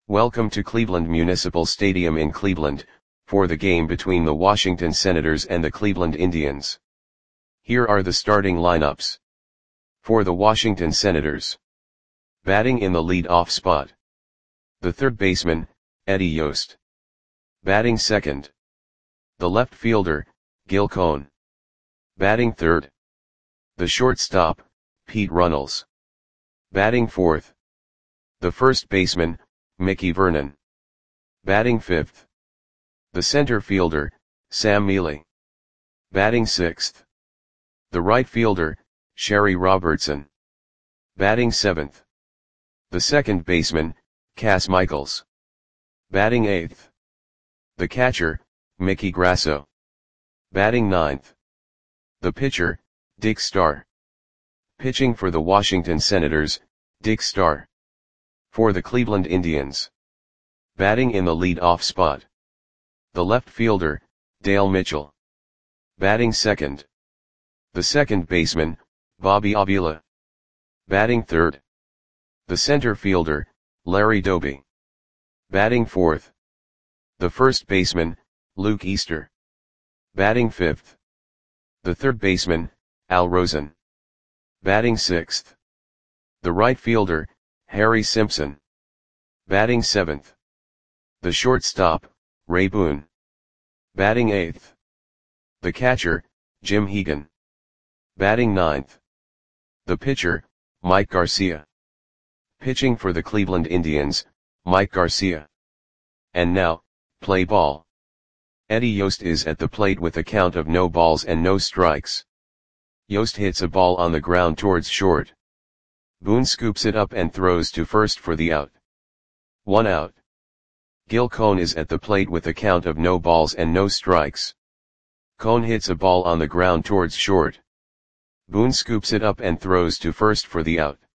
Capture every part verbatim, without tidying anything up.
Welcome to Cleveland Municipal Stadium in Cleveland, for the game between the Washington Senators and the Cleveland Indians. Here are the starting lineups. For the Washington Senators. Batting in the lead-off spot. The third baseman, Eddie Yost. Batting second. The left fielder, Gil Cohn. Batting third. The shortstop, Pete Runnels. Batting fourth. The first baseman, Mickey Vernon. Batting fifth. The center fielder, Sam Mele. Batting sixth. The right fielder, Sherry Robertson. Batting seventh. The second baseman, Cas Michaels. Batting eighth. The catcher, Mickey Grasso. Batting ninth. The pitcher, Dick Starr. Pitching for the Washington Senators, Dick Starr. For the Cleveland Indians. Batting in the lead-off spot. The left fielder, Dale Mitchell. Batting second. The second baseman, Bobby Avila. Batting third. The center fielder, Larry Doby. Batting fourth. The first baseman, Luke Easter. Batting fifth. The third baseman, Al Rosen. Batting sixth. The right fielder, Harry Simpson. Batting seventh. The shortstop, Ray Boone. Batting eighth. The catcher, Jim Hegan. Batting ninth. The pitcher, Mike Garcia. Pitching for the Cleveland Indians, Mike Garcia. And now, play ball. Eddie Yost is at the plate with a count of no balls and no strikes. Yost hits a ball on the ground towards short. Boone scoops it up and throws to first for the out. One out. Gil Cohn is at the plate with a count of no balls and no strikes. Cohn hits a ball on the ground towards short. Boone scoops it up and throws to first for the out.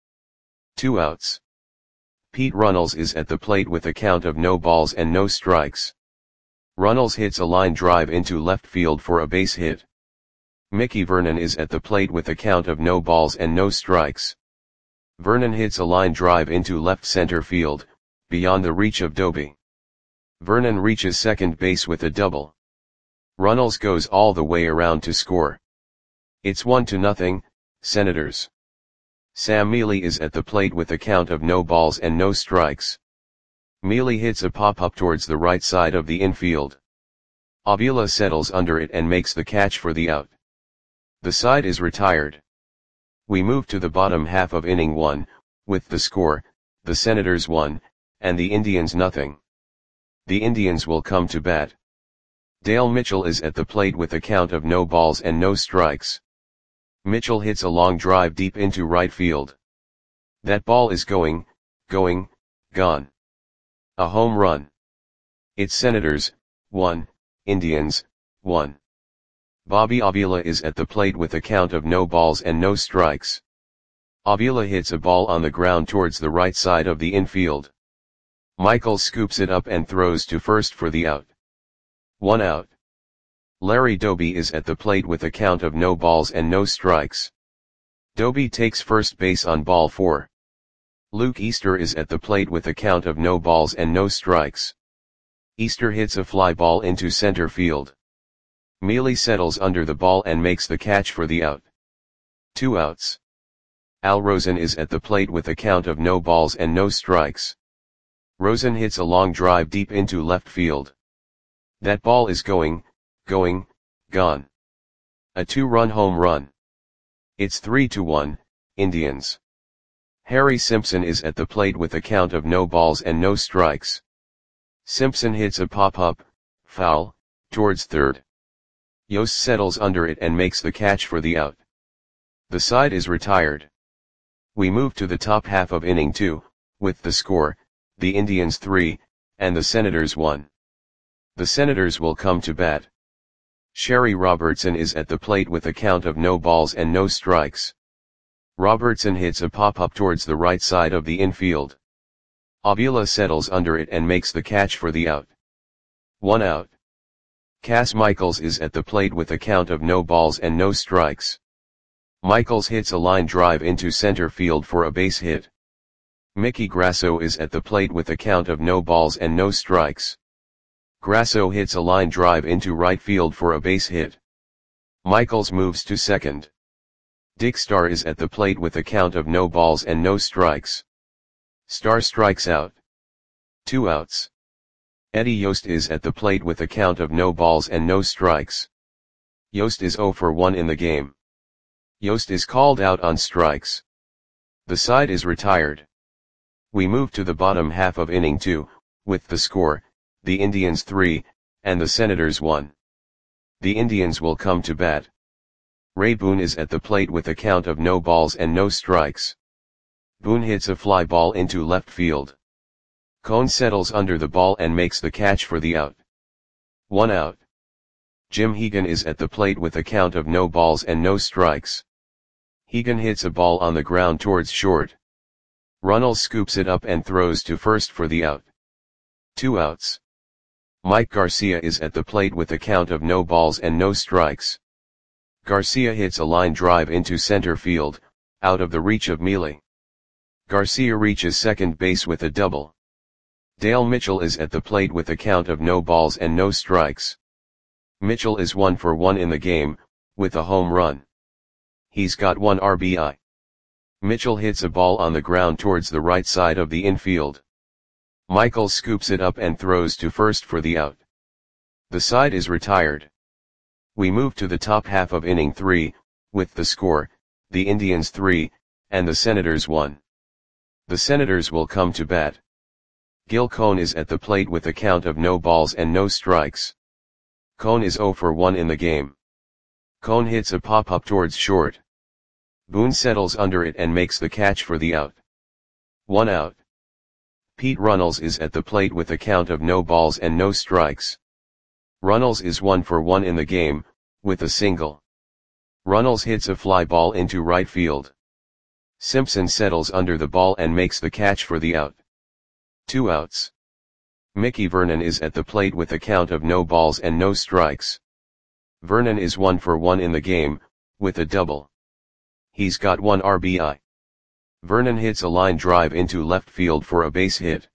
Two outs. Pete Runnels is at the plate with a count of no balls and no strikes. Runnels hits a line drive into left field for a base hit. Mickey Vernon is at the plate with a count of no balls and no strikes. Vernon hits a line drive into left center field, beyond the reach of Doby. Vernon reaches second base with a double. Runnels goes all the way around to score. It's one to nothing, Senators. Sam Mele is at the plate with a count of no balls and no strikes. Mele hits a pop-up towards the right side of the infield. Avila settles under it and makes the catch for the out. The side is retired. We move to the bottom half of inning one, with the score, the Senators one, and the Indians nothing. The Indians will come to bat. Dale Mitchell is at the plate with a count of no balls and no strikes. Mitchell hits a long drive deep into right field. That ball is going, going, gone. A home run. It's Senators, one, Indians, one. Bobby Avila is at the plate with a count of no balls and no strikes. Avila hits a ball on the ground towards the right side of the infield. Michaels scoops it up and throws to first for the out. One out. Larry Doby is at the plate with a count of no balls and no strikes. Doby takes first base on ball four. Luke Easter is at the plate with a count of no balls and no strikes. Easter hits a fly ball into center field. Mele settles under the ball and makes the catch for the out. Two outs. Al Rosen is at the plate with a count of no balls and no strikes. Rosen hits a long drive deep into left field. That ball is going, going, gone. A two-run home run. It's three to one, Indians. Harry Simpson is at the plate with a count of no balls and no strikes. Simpson hits a pop-up, foul, towards third. Yost settles under it and makes the catch for the out. The side is retired. We move to the top half of inning two, with the score, the Indians three, and the Senators one. The Senators will come to bat. Sherry Robertson is at the plate with a count of no balls and no strikes. Robertson hits a pop-up towards the right side of the infield. Avila settles under it and makes the catch for the out. One out. Cas Michaels is at the plate with a count of no balls and no strikes. Michaels hits a line drive into center field for a base hit. Mickey Grasso is at the plate with a count of no balls and no strikes. Grasso hits a line drive into right field for a base hit. Michaels moves to second. Dick Starr is at the plate with a count of no balls and no strikes. Starr strikes out. Two outs. Eddie Yost is at the plate with a count of no balls and no strikes. Yost is oh for one in the game. Yost is called out on strikes. The side is retired. We move to the bottom half of inning two, with the score, the Indians three, and the Senators one. The Indians will come to bat. Ray Boone is at the plate with a count of no balls and no strikes. Boone hits a fly ball into left field. Cone settles under the ball and makes the catch for the out. One out. Jim Hegan is at the plate with a count of no balls and no strikes. Hegan hits a ball on the ground towards short. Runnels scoops it up and throws to first for the out. Two outs. Mike Garcia is at the plate with a count of no balls and no strikes. Garcia hits a line drive into center field, out of the reach of Mealy. Garcia reaches second base with a double. Dale Mitchell is at the plate with a count of no balls and no strikes. Mitchell is one for one in the game, with a home run. He's got one R B I. Mitchell hits a ball on the ground towards the right side of the infield. Michaels scoops it up and throws to first for the out. The side is retired. We move to the top half of inning three, with the score, the Indians three, and the Senators one. The Senators will come to bat. Gil Cone is at the plate with a count of no balls and no strikes. Cone is oh for one in the game. Cone hits a pop-up towards short. Boone settles under it and makes the catch for the out. One out. Pete Runnels is at the plate with a count of no balls and no strikes. Runnels is one for one in the game, with a single. Runnels hits a fly ball into right field. Simpson settles under the ball and makes the catch for the out. Two outs. Mickey Vernon is at the plate with a count of no balls and no strikes. Vernon is one for one in the game, with a double. He's got one R B I. Vernon hits a line drive into left field for a base hit.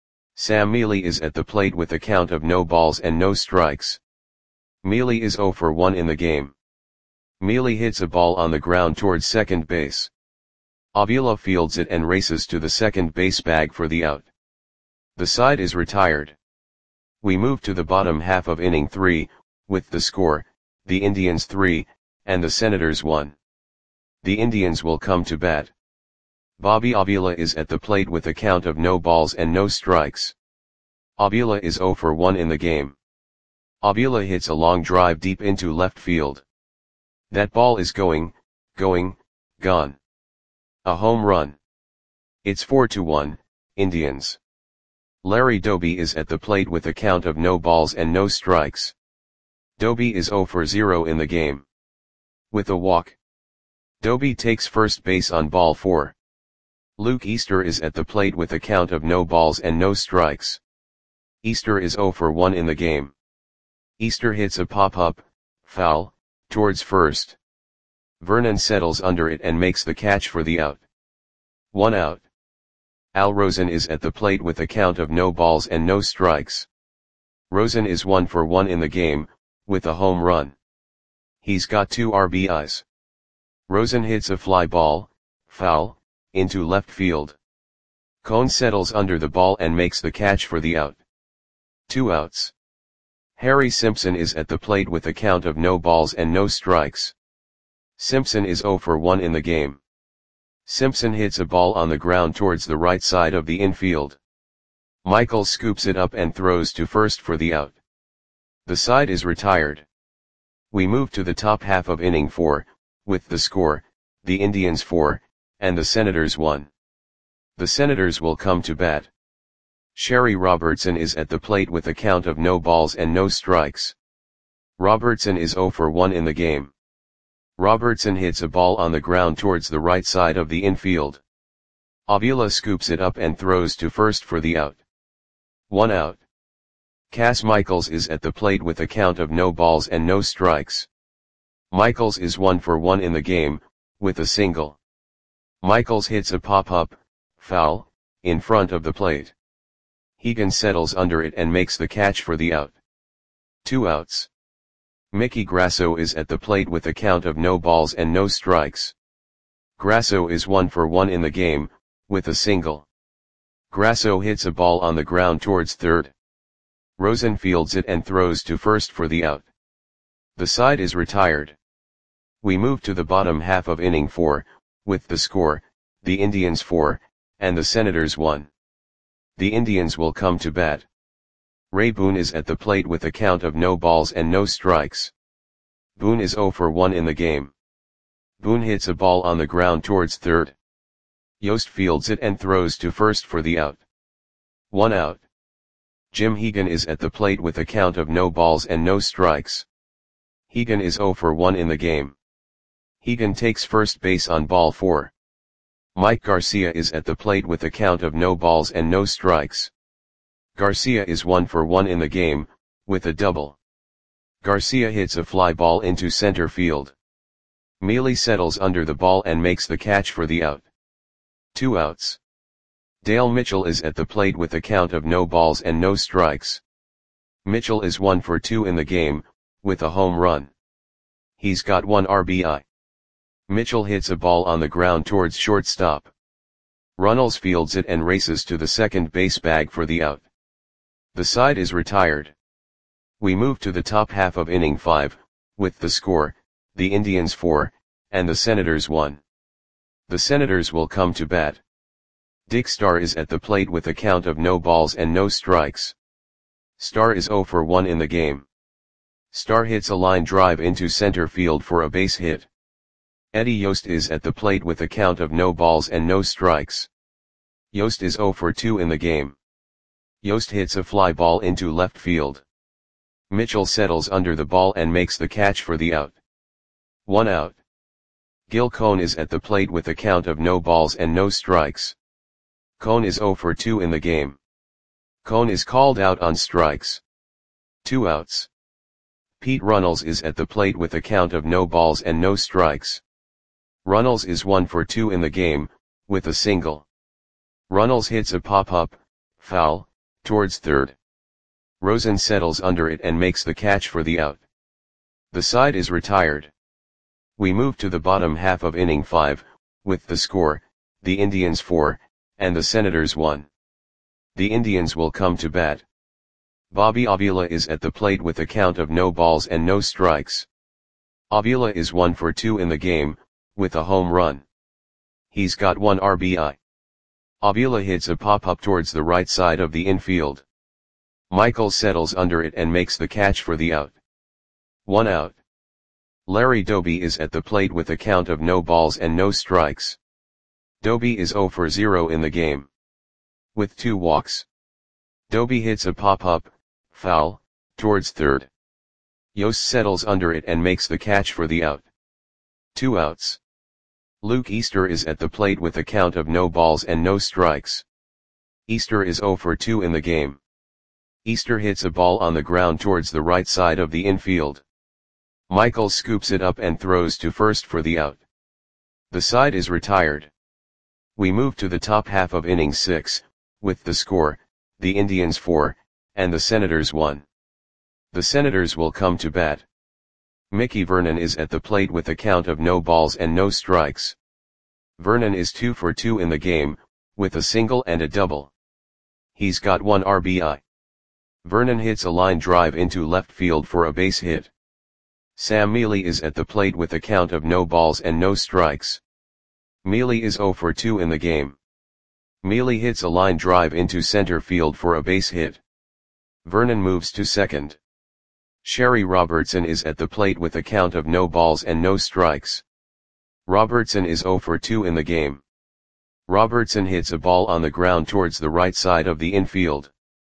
Sam Mealy is at the plate with a count of no balls and no strikes. Mealy is oh for one in the game. Mealy hits a ball on the ground towards second base. Avila fields it and races to the second base bag for the out. The side is retired. We move to the bottom half of inning three, with the score, the Indians three, and the Senators one. The Indians will come to bat. Bobby Avila is at the plate with a count of no balls and no strikes. Avila is oh for one in the game. Avila hits a long drive deep into left field. That ball is going, going, gone. A home run. It's four to one, Indians. Larry Doby is at the plate with a count of no balls and no strikes. Doby is oh for zero in the game. With a walk. Doby takes first base on ball four. Luke Easter is at the plate with a count of no balls and no strikes. Easter is oh for one in the game. Easter hits a pop-up, foul, towards first. Vernon settles under it and makes the catch for the out. One out. Al Rosen is at the plate with a count of no balls and no strikes. Rosen is one for one in the game, with a home run. He's got two R B Is. Rosen hits a fly ball, foul, into left field. Cone settles under the ball and makes the catch for the out. Two outs. Harry Simpson is at the plate with a count of no balls and no strikes. Simpson is oh for one in the game. Simpson hits a ball on the ground towards the right side of the infield. Michaels scoops it up and throws to first for the out. The side is retired. We move to the top half of inning four, with the score, the Indians four, and the Senators one. The Senators will come to bat. Sherry Robertson is at the plate with a count of no balls and no strikes. Robertson is oh for one in the game. Robertson hits a ball on the ground towards the right side of the infield. Avila scoops it up and throws to first for the out. One out. Cass Michaels is at the plate with a count of no balls and no strikes. Michaels is one for one in the game, with a single. Michaels hits a pop-up, foul, in front of the plate. Hegan settles under it and makes the catch for the out. Two outs. Mickey Grasso is at the plate with a count of no balls and no strikes. Grasso is one for one in the game, with a single. Grasso hits a ball on the ground towards third. Rosen fields it and throws to first for the out. The side is retired. We move to the bottom half of inning four, with the score, the Indians four, and the Senators one. The Indians will come to bat. Ray Boone is at the plate with a count of no balls and no strikes. Boone is oh for one in the game. Boone hits a ball on the ground towards third. Yost fields it and throws to first for the out. One out. Jim Hegan is at the plate with a count of no balls and no strikes. Hegan is oh for one in the game. Hegan takes first base on ball four. Mike Garcia is at the plate with a count of no balls and no strikes. Garcia is one for one in the game, with a double. Garcia hits a fly ball into center field. Mealy settles under the ball and makes the catch for the out. Two outs. Dale Mitchell is at the plate with a count of no balls and no strikes. Mitchell is one for two in the game, with a home run. He's got one R B I. Mitchell hits a ball on the ground towards shortstop. Runnels fields it and races to the second base bag for the out. The side is retired. We move to the top half of inning five, with the score, the Indians four, and the Senators one. The Senators will come to bat. Dick Starr is at the plate with a count of no balls and no strikes. Starr is oh for one in the game. Starr hits a line drive into center field for a base hit. Eddie Yost is at the plate with a count of no balls and no strikes. Yost is oh for two in the game. Yost hits a fly ball into left field. Mitchell settles under the ball and makes the catch for the out. One out. Gil Cohn is at the plate with a count of no balls and no strikes. Cohn is oh for two in the game. Cohn is called out on strikes. Two outs. Pete Runnels is at the plate with a count of no balls and no strikes. Runnels is one for two in the game, with a single. Runnels hits a pop-up, foul, towards third. Rosen settles under it and makes the catch for the out. The side is retired. We move to the bottom half of inning five, with the score, the Indians four, and the Senators one. The Indians will come to bat. Bobby Avila is at the plate with a count of no balls and no strikes. Avila is one for two in the game, with a home run. He's got one R B I. Avila hits a pop-up towards the right side of the infield. Michael settles under it and makes the catch for the out. One out. Larry Doby is at the plate with a count of no balls and no strikes. Doby is oh for zero in the game. With two walks. Doby hits a pop-up, foul, towards third. Yost settles under it and makes the catch for the out. Two outs. Luke Easter is at the plate with a count of no balls and no strikes. Easter is oh for two in the game. Easter hits a ball on the ground towards the right side of the infield. Michael scoops it up and throws to first for the out. The side is retired. We move to the top half of inning six, with the score, the Indians four, and the Senators one. The Senators will come to bat. Mickey Vernon is at the plate with a count of no balls and no strikes. Vernon is two for two in the game, with a single and a double. He's got one R B I. Vernon hits a line drive into left field for a base hit. Sam Mealy is at the plate with a count of no balls and no strikes. Mealy is oh for two in the game. Mealy hits a line drive into center field for a base hit. Vernon moves to second. Sherry Robertson is at the plate with a count of no balls and no strikes. Robertson is oh for two in the game. Robertson hits a ball on the ground towards the right side of the infield.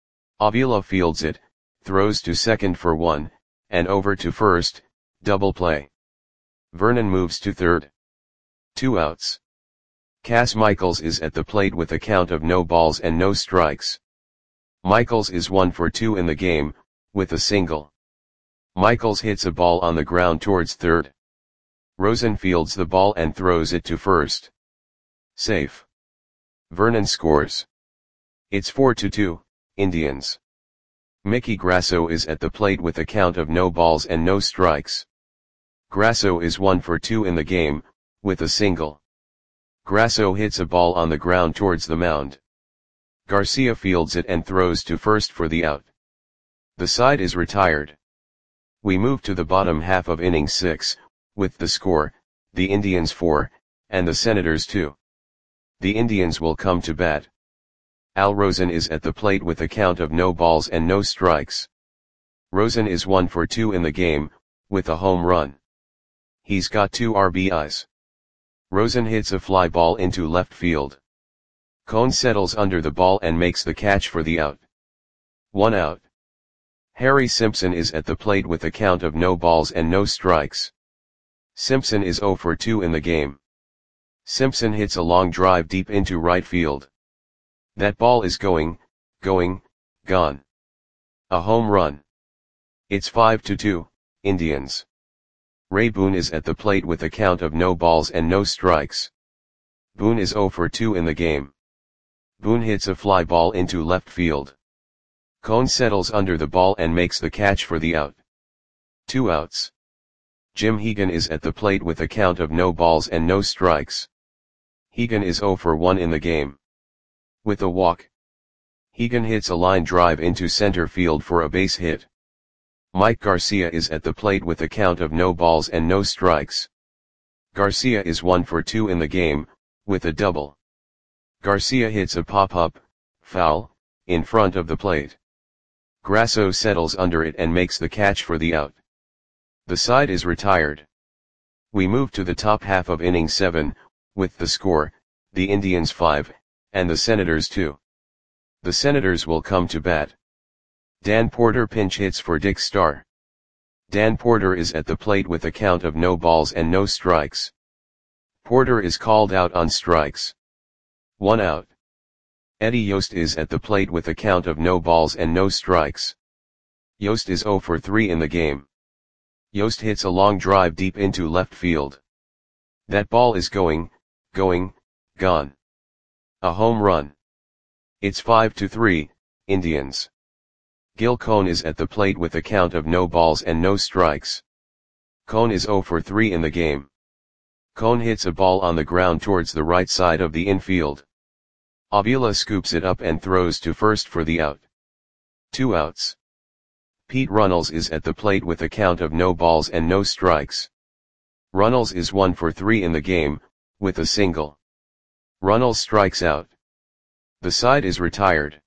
Avila fields it, throws to second for one, and over to first, double play. Vernon moves to third. Two outs. Cass Michaels is at the plate with a count of no balls and no strikes. Michaels is one for two in the game, with a single. Michaels hits a ball on the ground towards third. Rosen fields the ball and throws it to first. Safe. Vernon scores. It's four to two, Indians. Mickey Grasso is at the plate with a count of no balls and no strikes. Grasso is one for two in the game, with a single. Grasso hits a ball on the ground towards the mound. Garcia fields it and throws to first for the out. The side is retired. We move to the bottom half of inning six, with the score, the Indians four, and the Senators two. The Indians will come to bat. Al Rosen is at the plate with a count of no balls and no strikes. Rosen is one for two in the game, with a home run. He's got two R B Is. Rosen hits a fly ball into left field. Cone settles under the ball and makes the catch for the out. One out. Harry Simpson is at the plate with a count of no balls and no strikes. Simpson is zero for two in the game. Simpson hits a long drive deep into right field. That ball is going, going, gone. A home run. It's five to two, Indians. Ray Boone is at the plate with a count of no balls and no strikes. Boone is zero for two in the game. Boone hits a fly ball into left field. Cone settles under the ball and makes the catch for the out. Two outs. Jim Hegan is at the plate with a count of no balls and no strikes. Hegan is zero for one in the game. With a walk. Hegan hits a line drive into center field for a base hit. Mike Garcia is at the plate with a count of no balls and no strikes. Garcia is one for two in the game, with a double. Garcia hits a pop-up, foul, in front of the plate. Grasso settles under it and makes the catch for the out. The side is retired. We move to the top half of inning seven, with the score, the Indians five, and the Senators two. The Senators will come to bat. Dan Porter pinch hits for Dick Starr. Dan Porter is at the plate with a count of no balls and no strikes. Porter is called out on strikes. One out. Eddie Yost is at the plate with a count of no balls and no strikes. Yost is zero for three in the game. Yost hits a long drive deep into left field. That ball is going, going, gone. A home run. It's five to three, Indians. Gil Cone is at the plate with a count of no balls and no strikes. Cone is zero for three in the game. Cone hits a ball on the ground towards the right side of the infield. Avila scoops it up and throws to first for the out. Two outs. Pete Runnels is at the plate with a count of no balls and no strikes. Runnels is one for three in the game, with a single. Runnels strikes out. The side is retired.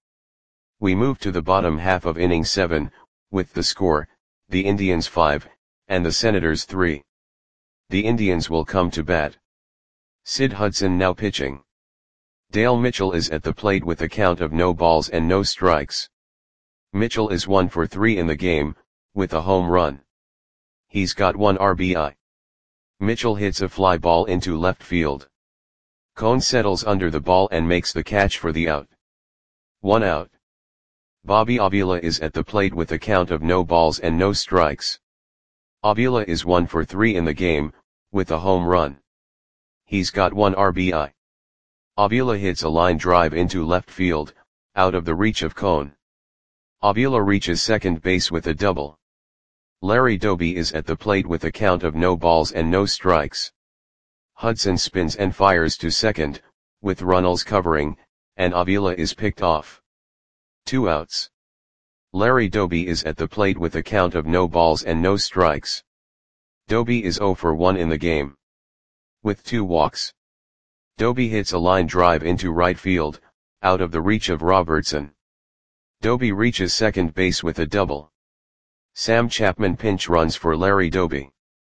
We move to the bottom half of inning seven, with the score, the Indians five, and the Senators three. The Indians will come to bat. Sid Hudson now pitching. Dale Mitchell is at the plate with a count of no balls and no strikes. Mitchell is one for three in the game, with a home run. He's got one R B I. Mitchell hits a fly ball into left field. Cone settles under the ball and makes the catch for the out. One out. Bobby Avila is at the plate with a count of no balls and no strikes. Avila is one for three in the game, with a home run. He's got one R B I. Avila hits a line drive into left field, out of the reach of Cone. Avila reaches second base with a double. Larry Doby is at the plate with a count of no balls and no strikes. Hudson spins and fires to second, with Runnels covering, and Avila is picked off. Two outs. Larry Doby is at the plate with a count of no balls and no strikes. Doby is zero for one in the game. With two walks. Doby hits a line drive into right field, out of the reach of Robertson. Doby reaches second base with a double. Sam Chapman pinch runs for Larry Doby.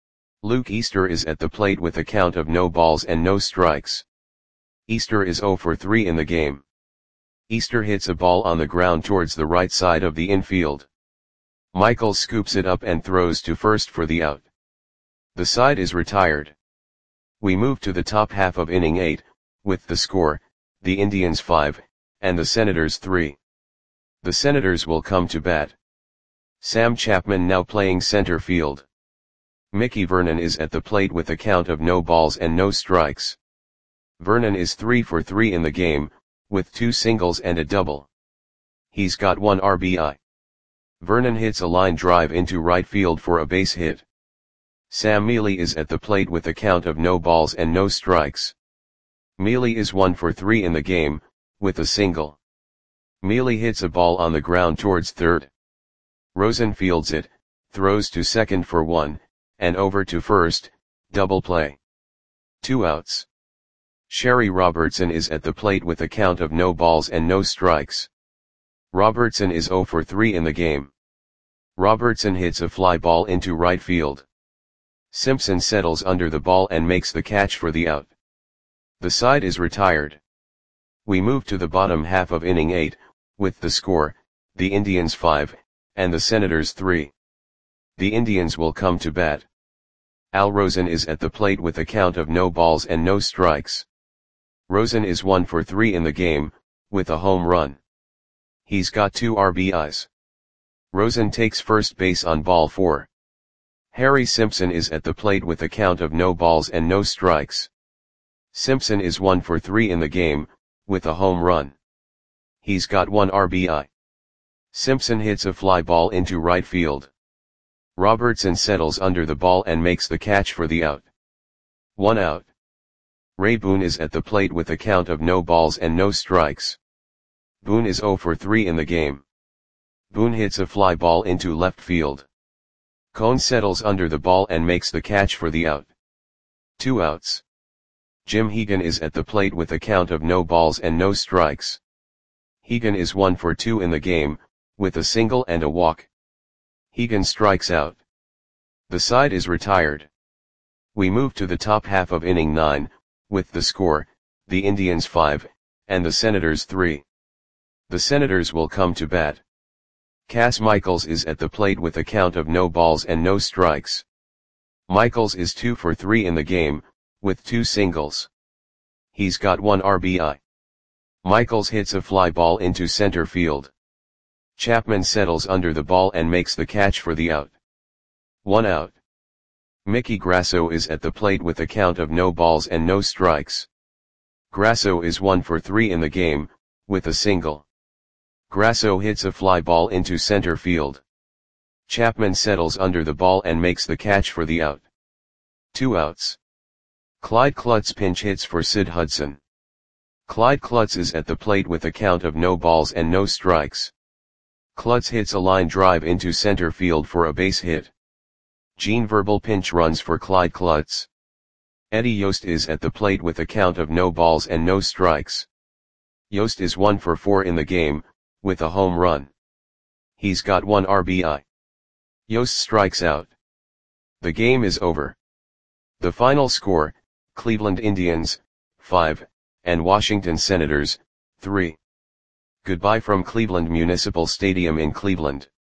Luke Easter is at the plate with a count of no balls and no strikes. Easter is zero for three in the game. Easter hits a ball on the ground towards the right side of the infield. Michael scoops it up and throws to first for the out. The side is retired. We move to the top half of inning eight, with the score, the Indians five, and the Senators three. The Senators will come to bat. Sam Chapman now playing center field. Mickey Vernon is at the plate with a count of no balls and no strikes. Vernon is three for three in the game, with two singles and a double. He's got one R B I. Vernon hits a line drive into right field for a base hit. Sam Mealy is at the plate with a count of no balls and no strikes. Mealy is one for three in the game, with a single. Mealy hits a ball on the ground towards third. Rosen fields it, throws to second for one, and over to first, double play. Two outs. Sherry Robertson is at the plate with a count of no balls and no strikes. Robertson is zero for three in the game. Robertson hits a fly ball into right field. Simpson settles under the ball and makes the catch for the out. The side is retired. We move to the bottom half of inning eight, with the score, the Indians five, and the Senators three. The Indians will come to bat. Al Rosen is at the plate with a count of no balls and no strikes. Rosen is one for three in the game, with a home run. He's got two R B Is. Rosen takes first base on ball four. Harry Simpson is at the plate with a count of no balls and no strikes. Simpson is one for three in the game, with a home run. He's got one R B I. Simpson hits a fly ball into right field. Robertson settles under the ball and makes the catch for the out. One out. Ray Boone is at the plate with a count of no balls and no strikes. Boone is zero for three in the game. Boone hits a fly ball into left field. Cone settles under the ball and makes the catch for the out. Two outs. Jim Hegan is at the plate with a count of no balls and no strikes. Hegan is one for two in the game, with a single and a walk. Hegan strikes out. The side is retired. We move to the top half of inning nine, with the score, the Indians five, and the Senators three. The Senators will come to bat. Cass Michaels is at the plate with a count of no balls and no strikes. Michaels is two for three in the game, with two singles. He's got one R B I. Michaels hits a fly ball into center field. Chapman settles under the ball and makes the catch for the out. One out. Mickey Grasso is at the plate with a count of no balls and no strikes. Grasso is one for three in the game, with a single. Grasso hits a fly ball into center field. Chapman settles under the ball and makes the catch for the out. Two outs. Clyde Klutz pinch hits for Sid Hudson. Clyde Klutz is at the plate with a count of no balls and no strikes. Klutz hits a line drive into center field for a base hit. Gene Verbal pinch runs for Clyde Klutz. Eddie Yost is at the plate with a count of no balls and no strikes. Yost is one for four in the game, with a home run. He's got one R B I. Yost strikes out. The game is over. The final score, Cleveland Indians, five, and Washington Senators, three. Goodbye from Cleveland Municipal Stadium in Cleveland.